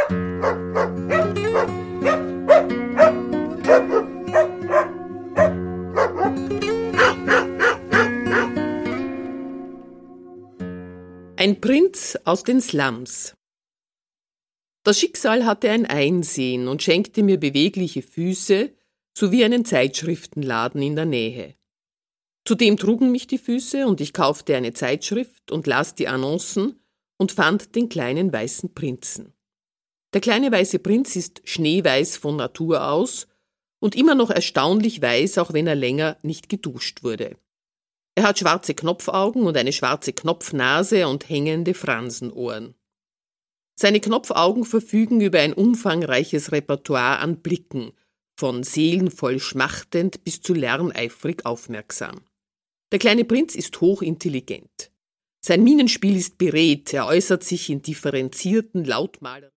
Ein Prinz aus den Slums. Das Schicksal hatte ein Einsehen und schenkte mir bewegliche Füße sowie einen Zeitschriftenladen in der Nähe. Zudem trugen mich die Füße und ich kaufte eine Zeitschrift und las die Annoncen und fand den kleinen weißen Prinzen. Der kleine weiße Prinz ist schneeweiß von Natur aus und immer noch erstaunlich weiß, auch wenn er länger nicht geduscht wurde. Er hat schwarze Knopfaugen und eine schwarze Knopfnase und hängende Fransenohren. Seine Knopfaugen verfügen über ein umfangreiches Repertoire an Blicken, von seelenvoll schmachtend bis zu lerneifrig aufmerksam. Der kleine Prinz ist hochintelligent. Sein Mienenspiel ist beredt, er äußert sich in differenzierten, lautmalerischen